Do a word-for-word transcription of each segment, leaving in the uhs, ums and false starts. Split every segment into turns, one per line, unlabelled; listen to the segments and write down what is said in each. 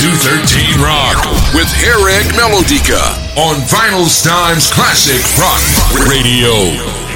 to thirteen Rock with Eric Melodica on Vinyl Times Classic Rock Radio.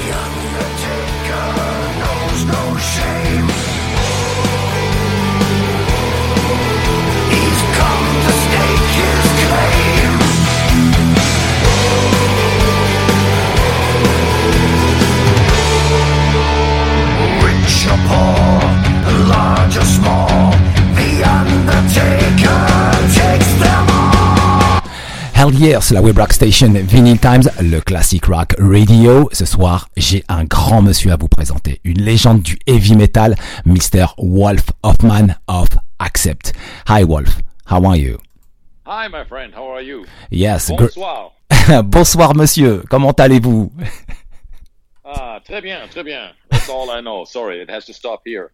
Large or small, the Undertaker takes them all.
Hell yeah, c'est la Web Rock Station Vinyl Times, le Classic Rock Radio. Ce soir, j'ai un grand monsieur à vous présenter, une légende du heavy metal, mister Wolf Hoffman of Accept. Hi Wolf, how are you?
Hi my friend, how are you?
Yes.
Bonsoir.
Gr- Bonsoir monsieur, comment allez-vous?
Ah, très bien, très bien. That's all I know. Sorry, it has to stop here.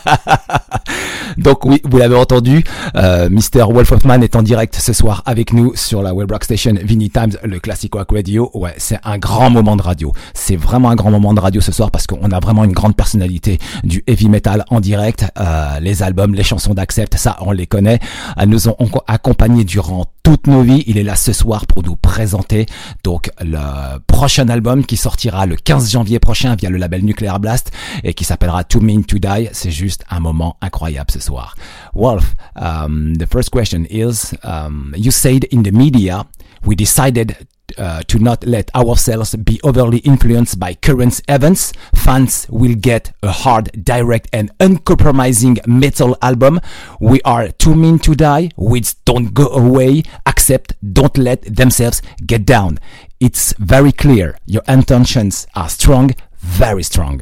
Donc oui, vous l'avez entendu, euh, mister Wolf Hoffman est en direct ce soir avec nous sur la Web Rock Station Vinyl Times, le Classic Rock Radio. Ouais, c'est un grand moment de radio. C'est vraiment un grand moment de radio ce soir parce qu'on a vraiment une grande personnalité du heavy metal en direct. Euh, les albums, les chansons d'Accept, ça on les connaît. Elles nous ont accompagnés durant toutes nos vies. Il est là ce soir pour nous présenter donc le prochain album qui sortira le quinze janvier prochain via le label Nuclear Blast et qui s'appellera Too Mean to Die. C'est juste un moment incroyable ce soir. Wolf, um, the first question is, um, you said in the media, we decided uh, to not let ourselves be overly influenced by current events. Fans will get a hard, direct and uncompromising metal album. We are Too Mean to Die, which don't go away, accept, don't let themselves get down. It's very clear. Your intentions are strong, very strong.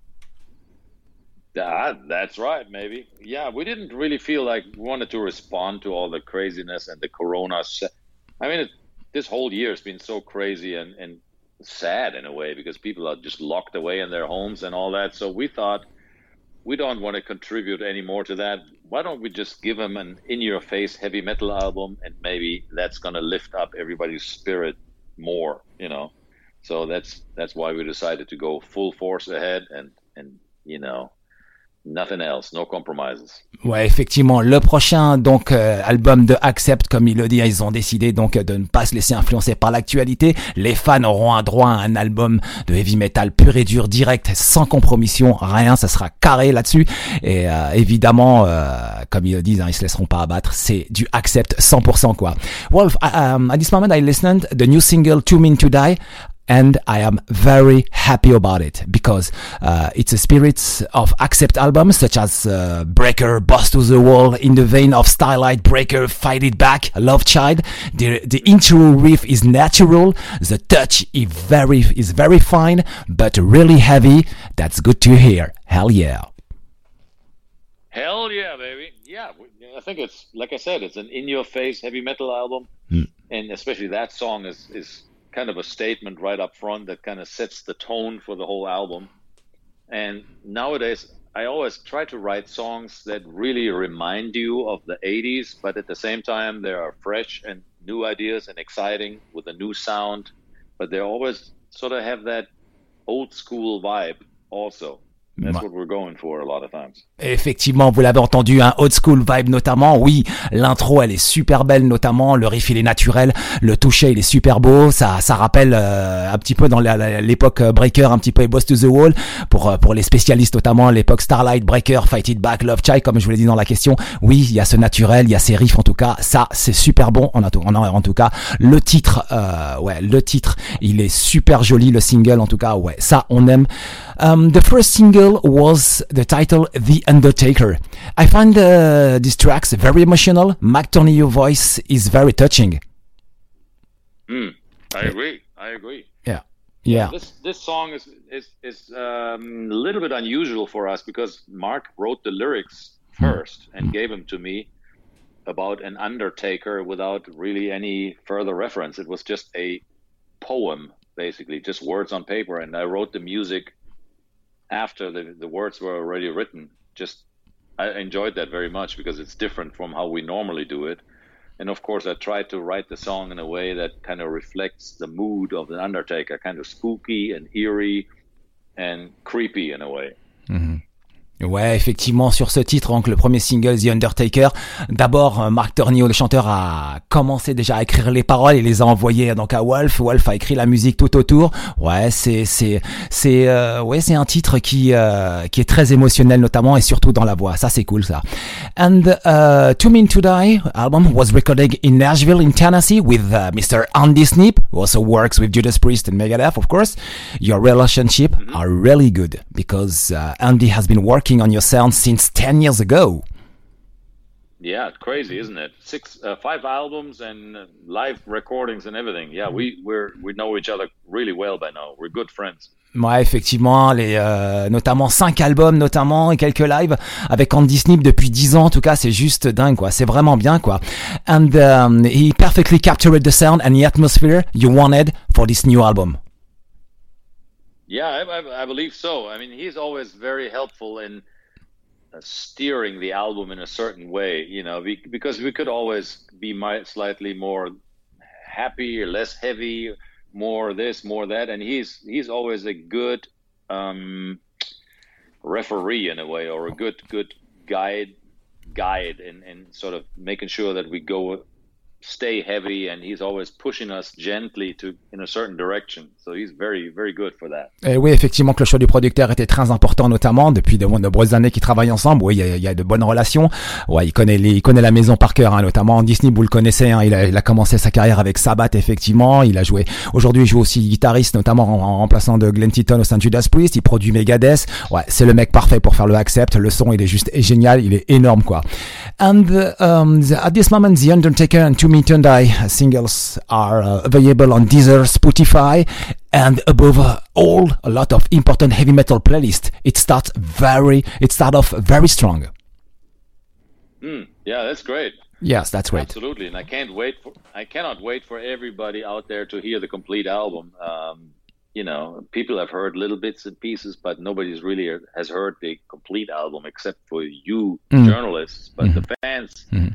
Ah, that's right, maybe. Yeah, we didn't really feel like we wanted to respond to all the craziness and the corona. I mean, it, this whole year has been so crazy and, and sad in a way because people are just locked away in their homes and all that. So we thought we don't want to contribute any more to that. Why don't we just give them an in-your-face heavy metal album and maybe that's going to lift up everybody's spirit more, you know? So that's that's why we decided to go full force ahead and, and you know, nothing else, no compromises.
Ouais, effectivement, le prochain donc euh, album de Accept, comme il le dit, ils ont décidé donc de ne pas se laisser influencer par l'actualité. Les fans auront un droit à un album de heavy metal pur et dur, direct, sans compromission, rien, ça sera carré là-dessus. Et euh, évidemment, euh, comme ils le disent, hein, ils se laisseront pas abattre. C'est du Accept cent pour cent quoi. Wolf, um, at this moment I listened the new single Too Mean to Die. And I am very happy about it because uh, it's a spirit of Accept albums such as uh, Breaker, Boss to the Wall, in the vein of Starlight, Breaker, Fight It Back, Love Child. The the intro riff is natural. The touch is very is very fine, but really heavy. That's good to hear. Hell yeah.
Hell yeah, baby. Yeah, I think it's, like I said, it's an in-your-face heavy metal album.
Mm.
And especially that song is is... kind of a statement right up front that kind of sets the tone for the whole album. And nowadays, I always try to write songs that really remind you of the eighties, but at the same time, they are fresh and new ideas and exciting with a new sound, but they always sort of have that old school vibe also. That's what we're going for a lot of times.
Effectivement, vous l'avez entendu, un old school vibe notamment. Oui, l'intro elle est super belle notamment, le riff il est naturel, le toucher il est super beau, ça ça rappelle euh, un petit peu dans la, la, l'époque Breaker, un petit peu Boss to the Wall pour pour les spécialistes notamment l'époque Starlight, Breaker, Fight It Back, Love Child comme je vous l'ai dit dans la question. Oui, il y a ce naturel, il y a ces riffs en tout cas, ça c'est super bon en, en, en tout cas. Le titre euh, ouais, le titre, il est super joli, le single en tout cas, ouais, ça on aime. Um, the first single was the title The Undertaker. I find uh, these tracks very emotional. Mac Tornillo voice is very touching.
Mm, I agree. I agree.
Yeah. Yeah.
This this song is is is um, a little bit unusual for us because Mark wrote the lyrics first and gave them to me about an undertaker without really any further reference. It was just a poem, basically, just words on paper, and I wrote the music after the, the words were already written. Just I enjoyed that very much because it's different from how we normally do it. And of course, I tried to write the song in a way that kind of reflects the mood of the Undertaker, kind of spooky and eerie and creepy in a way.
Mm-hmm. Ouais, effectivement, sur ce titre, donc le premier single, The Undertaker, d'abord, Mark Tornillo, le chanteur, a commencé déjà à écrire les paroles et les a envoyées donc à Wolf. Wolf a écrit la musique tout autour. Ouais, c'est c'est c'est euh, ouais, c'est un titre qui euh, qui est très émotionnel notamment et surtout dans la voix. Ça, c'est cool ça. And uh, Too Mean to Die album was recorded in Nashville, in Tennessee, with uh, Mister Andy Sneap, who also works with Judas Priest and Megadeth, of course. Your relationship mm-hmm. are really good because uh, Andy has been working on your sound since ten years ago.
Yeah, it's crazy, isn't it? Six, uh, five albums and uh, live recordings and everything. Yeah, we we're we know each other really well by now. We're good friends.
Ouais, effectivement, les euh, notamment cinq albums notamment et quelques lives avec Andy Sneap depuis dix ans. En tout cas, c'est juste dingue quoi. C'est vraiment bien quoi. And um, he perfectly captured the sound and the atmosphere you wanted for this new album.
Yeah, I, I, I believe so. I mean, he's always very helpful in uh, steering the album in a certain way, you know, we, because we could always be my, slightly more happy or less heavy, more this, more that, and he's he's always a good um, referee in a way, or a good good guide guide in, in sort of making sure that we go stay heavy, and he's always pushing us gently to in a certain direction. So he's very very good for that.
Et oui, effectivement que le choix du producteur était très important, notamment depuis de nombreuses années qu'ils travaillent ensemble. Oui, il y a, il y a de bonnes relations. Ouais, il connaît les, il connaît la maison par cœur, hein, notamment Andy Sneap, vous le connaissez. Hein, il a, il a commencé sa carrière avec Sabbath, effectivement. Il a joué. Aujourd'hui, il joue aussi guitariste, notamment en, en remplaçant de Glenn Tipton au sein de Judas Priest. Il produit Megadeth. Ouais, c'est le mec parfait pour faire le Accept. Le son, il est juste génial. Il est énorme, quoi. And um, the, at this moment, The Undertaker and Too Mean to Die singles are uh, available on Deezer, Spotify, and above all, a lot of important heavy metal playlists. It starts very, it starts off very strong.
Mm, yeah, that's great.
Yes, that's great.
Absolutely, and I can't wait for, I cannot wait for everybody out there to hear the complete album. Um, you know, people have heard little bits and pieces, but nobody's really has heard the complete album except for you mm. journalists. But mm-hmm. the fans mm-hmm.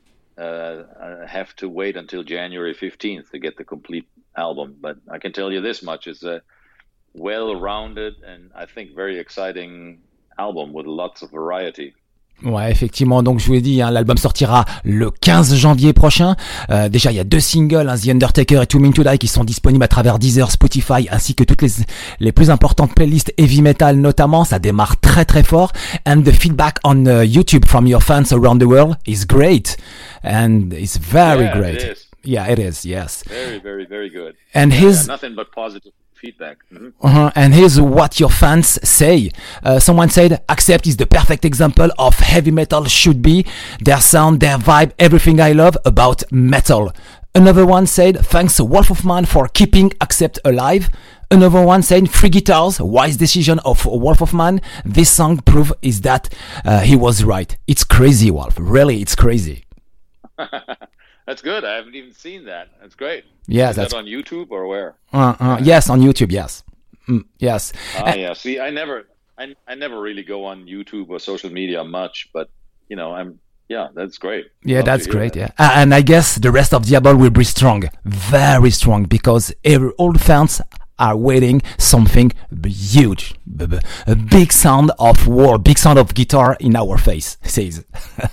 uh, have to wait until January fifteenth to get the complete album. But I can tell you this much, it's a well-rounded and I think very exciting album with lots of variety.
Ouais, effectivement. Donc, je vous l'ai dit, hein, l'album sortira le quinze janvier prochain. Euh, déjà, il y a deux singles, hein, The Undertaker et Too Mean to Die, qui sont disponibles à travers Deezer, Spotify, ainsi que toutes les les plus importantes playlists heavy metal, notamment. Ça démarre très très fort. And the feedback on uh, YouTube from your fans around the world is great, and it's very
yeah,
great.
It is.
Yeah, it is. Yes.
Very, very, very good.
And
yeah,
his
yeah, nothing but positive feedback. Mm-hmm.
Uh-huh. And here's what your fans say. Uh, someone said, Accept is the perfect example of heavy metal should be. Their sound, their vibe, everything I love about metal. Another one said, thanks Wolf of Man for keeping Accept alive. Another one said, free guitars, wise decision of Wolf of Man. This song proof is that uh, he was right. It's crazy, Wolf. Really, it's crazy.
That's good. I haven't even seen that. That's great.
Yeah,
Is
that's
that on YouTube or where?
Uh, uh, yes, on YouTube. Yes, mm, yes.
Ah, uh, yeah. See, I never, I, I never really go on YouTube or social media much, but you know, I'm. Yeah, that's great.
Yeah,
Love
that's great.
That.
Yeah, uh, and I guess the rest of the album will be strong, very strong, because every, all the fans are waiting something huge, a big sound of war, big sound of guitar in our face. Says.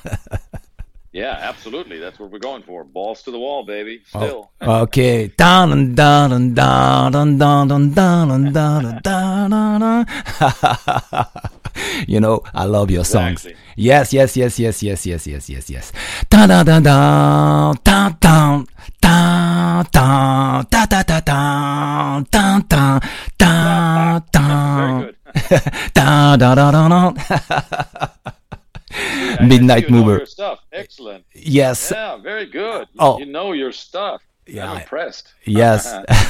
Yeah, absolutely. That's what we're going for. Balls to the wall, baby. Still.
Oh, okay. Down and down and down and down and down and down and down and down. You know, I love your songs.
Exactly.
Yes, yes, yes, yes, yes, yes, yes, yes, yes. Down, down, down, down, down, down, down, down, da, da, da, down, down, down, down, down.
Very good.
Down, down, down, down, down.
Yeah,
Midnight
you know
Mover.
your stuff. Excellent.
Yes.
Yeah, very good.
Oh.
You know your stuff.
Yeah,
I'm
I-
impressed.
Yes.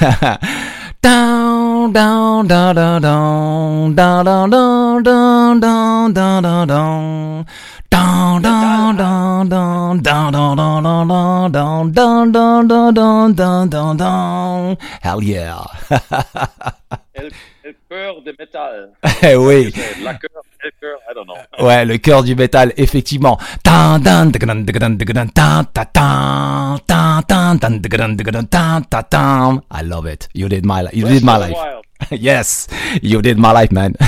Down, down, down, down, down, down, down, down, down, down, down, down. Down, down, down, down, down, down, down, down, down, down, down, down, down, down, down, down. Hell yeah.
El, el cœur de métal.
Eh oui.
La cœur, el cœur, I don't know.
Ouais, le cœur du métal, effectivement. Tan, tan, tagadun, tagadun, tagadun, tan, ta, tan, tan, tan, tan, tagadun, tagadun, tan, ta, tan. I love it. You did my, you did my life.
Wild.
Yes, you did my life, man.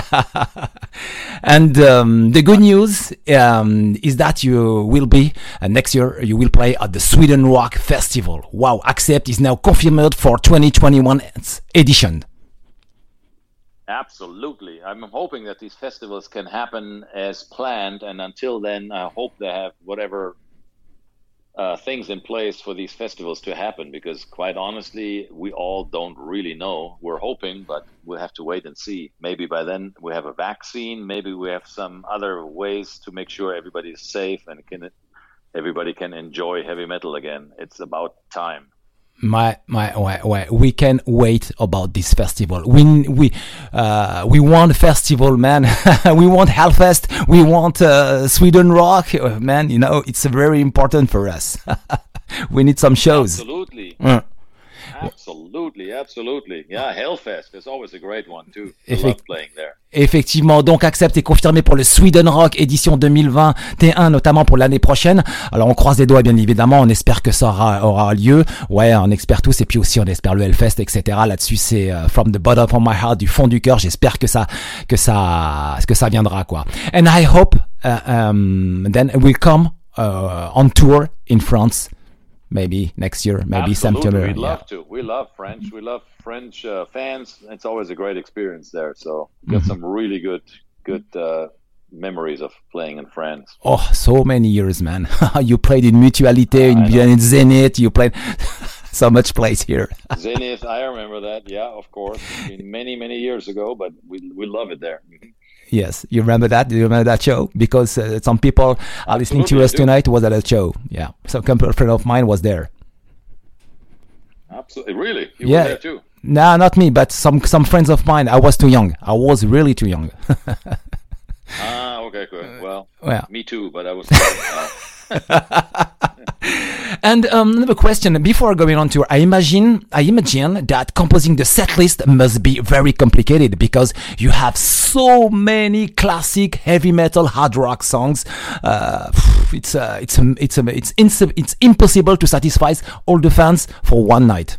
And um, the good news um, is that you will be, uh, next year, you will play at the Sweden Rock Festival. Wow, Accept is now confirmed for twenty twenty-one edition.
Absolutely. I'm hoping that these festivals can happen as planned, and until then, I hope they have whatever uh, things in place for these festivals to happen, because quite honestly, we all don't really know. We're hoping, but we'll have to wait and see. Maybe by then we have a vaccine. Maybe we have some other ways to make sure everybody is safe and can everybody can enjoy heavy metal again. It's about time.
My, my, ouais, ouais. We can wait about this festival. We, we, uh, we want festival, man. We want Hellfest. We want, uh, Sweden Rock, uh, man. You know, it's very important for us. We need some shows.
Absolutely.
Mm.
Absolutely, absolutely. Yeah, Hellfest is always a great one too. I
Effect-
love playing there.
Effectivement, donc Accept est confirmé pour le Sweden Rock édition deux mille vingt et un, notamment pour l'année prochaine. Alors on croise les doigts, bien évidemment, on espère que ça aura, aura lieu. Ouais, on espère tous, et puis aussi on espère le Hellfest, et cetera. Là-dessus, c'est uh, from the bottom of my heart, du fond du cœur. J'espère que ça, que ça, que ça viendra, quoi. And I hope uh, um, then we'll come uh, on tour in France. Maybe next year, maybe
Absolutely.
September.
We'd
Yeah.
love to. We love French. We love French uh, fans. It's always a great experience there. So we got some really good, good uh, memories of playing in France.
Oh, so many years, man. You played in Mutualité, in, in Zenith. You played so much place here.
Zenith, I remember that. Yeah, of course. It's been many, many years ago, but we we love it there.
Yes, you remember that? Do you remember that show? Because uh, some people are listening to
Absolutely,
us
I do.
tonight was at a show. Yeah, so a couple of friend of mine was there.
Absolutely. Really? You
Yeah.
were there too?
Nah, not me, but some some friends of mine. I was too young. I was really too young.
Ah, okay, good. Well,
Yeah.
me too, but I was. Uh,
And um, another question before going on to, I imagine, I imagine that composing the set list must be very complicated because you have so many classic heavy metal, hard rock songs. Uh, it's uh, it's um, it's um, it's ins- it's impossible to satisfy all the fans for one night.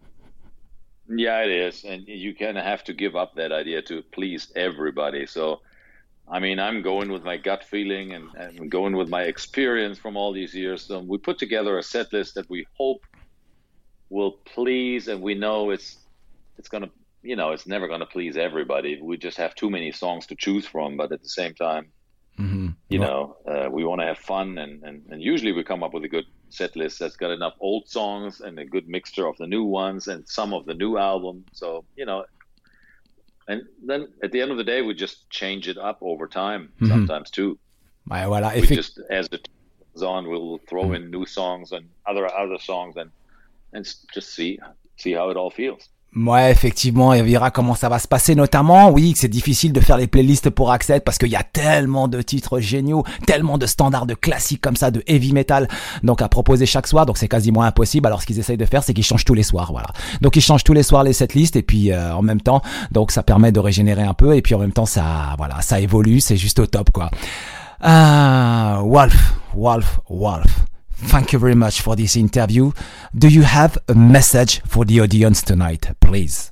Yeah, it is. And you kind of have to give up that idea to please everybody. So, I mean, I'm going with my gut feeling and, and going with my experience from all these years. So we put together a set list that we hope will please, and we know it's it's going to, you know, it's never going to please everybody. We just have too many songs to choose from. But at the same time,
Mm-hmm.
you know, uh, we want to have fun. And, and, and usually we come up with a good set list that's got enough old songs and a good mixture of the new ones and some of the new album. So, you know, and then at the end of the day, we just change it up over time
Mhm.
sometimes too.
Ouais, voilà,
We
effect-
just, as it goes on, we'll throw in new songs and other other songs and and s- just see see how it all feels.
Ouais, effectivement, et on verra comment ça va se passer, notamment, oui, que c'est difficile de faire les playlists pour Accept parce qu'il y a tellement de titres géniaux, tellement de standards de classiques comme ça, de heavy metal, donc à proposer chaque soir, donc c'est quasiment impossible. Alors ce qu'ils essayent de faire, c'est qu'ils changent tous les soirs, voilà. Donc ils changent tous les soirs les setlists et puis euh, en même temps, donc ça permet de régénérer un peu et puis en même temps ça, voilà, ça évolue, c'est juste au top, quoi. Ah, Wolf, Wolf, Wolf. Thank you very much for this interview. Do you have a message for the audience tonight, please?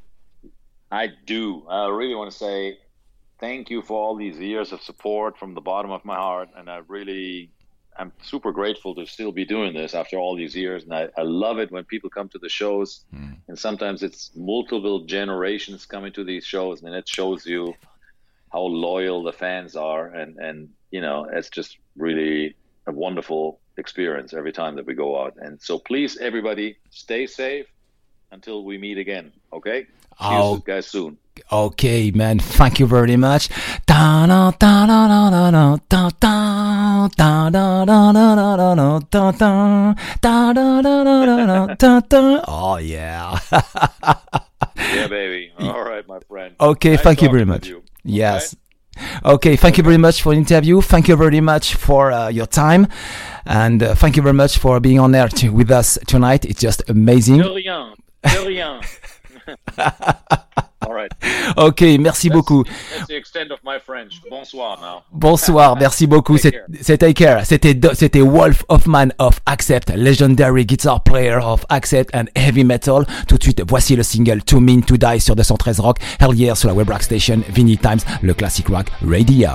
I do. I really want to say thank you for all these years of support from the bottom of my heart. And I really, I'm super grateful to still be doing this after all these years. And I, I love it when people come to the shows. Mm. And sometimes it's multiple generations coming to these shows. And it shows you how loyal the fans are. And, and you know, it's just really a wonderful experience every time that we go out. And so please, everybody, stay safe until we meet again. Okay? See
Oh.
you guys soon.
Okay, man. Thank you very much. Da-da, da-da-da-da-da, da-da, da-da-da-da-da-da, da-da, da-da-da-da-da-da, da-da. Oh, yeah.
Yeah, baby. All right, my friend.
Okay,
Nice
thank you very
talking with
much.
you. Okay?
Yes. Okay, thank you very much for the interview. Thank you very much for uh, your time. And uh, thank you very much for being on air to, with us tonight. It's just amazing.
De rien. De rien. All right.
Ok, merci
That's,
beaucoup.
that's the extent of my French. Bonsoir now.
Bonsoir, merci beaucoup.
Take
C'est
care.
c'est Take Care. C'était Do- c'était Wolf Hoffman of Accept, legendary guitar player of Accept and heavy metal. Tout de suite, voici le single Too Mean to Die sur deux cent treize Rock. Hell Yeah sur la Web Rock Station, Vinny Times, le classic rock radio.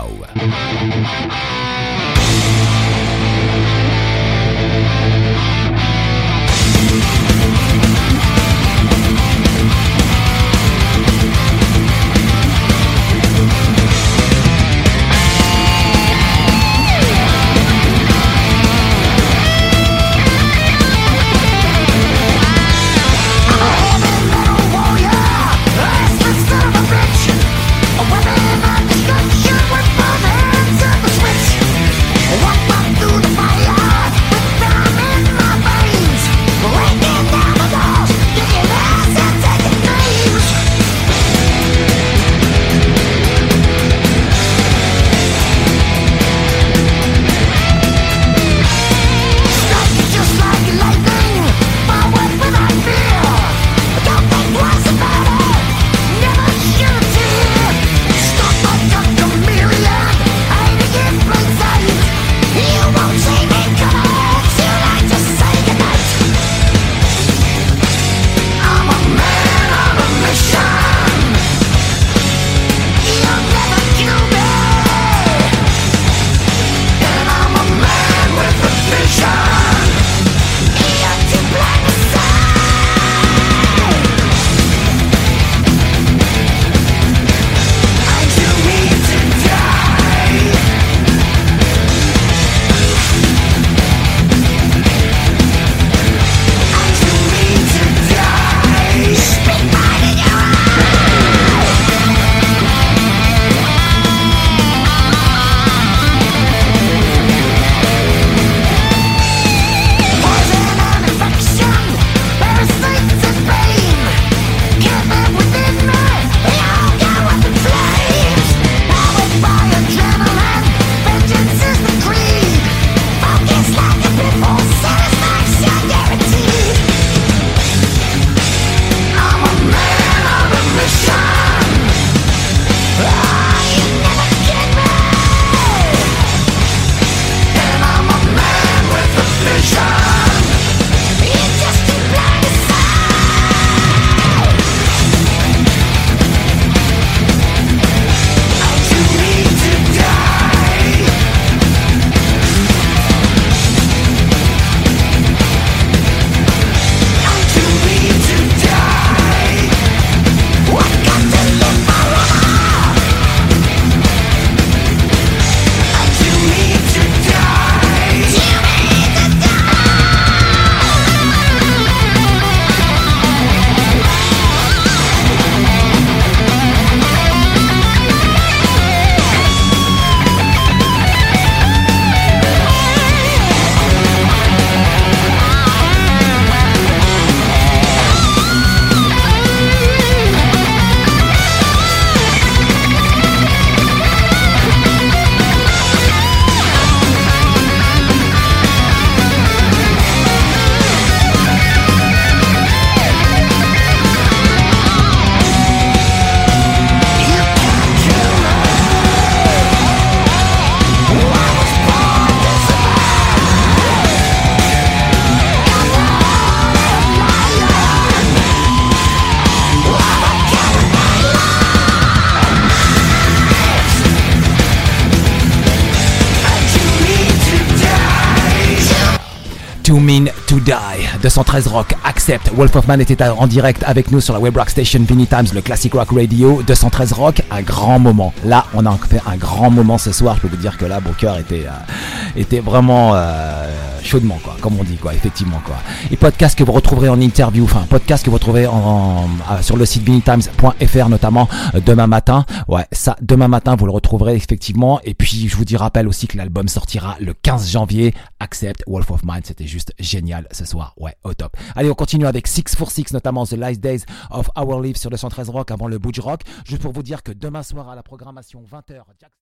Too Mean to Die, deux cent treize Rock, Accept. Wolf Hoffman était en direct avec nous sur la Web Rock Station, Vinny Times, le classic rock radio, deux cent treize Rock, un grand moment. Là, on a fait un grand moment ce soir. Je peux vous dire que là, mon cœur était, euh, était vraiment euh, chaudement, quoi, comme on dit, quoi, effectivement, quoi. Et podcast que vous retrouverez en interview, enfin, podcast que vous retrouverez en, en, en, sur le site vinny times point f r notamment euh, demain matin. Ouais, ça, demain matin, vous le retrouverez effectivement. Et puis, je vous dis, rappelle aussi que l'album sortira le quinze janvier. Accept, Wolf of Mine, c'était juste génial ce soir. Ouais, au top. Allez, on continue avec six forty-six, notamment The Last Days of Our Lives sur deux cent treize Rock avant le Butch Rock. Juste pour vous dire que demain soir à la programmation vingt heures, Jack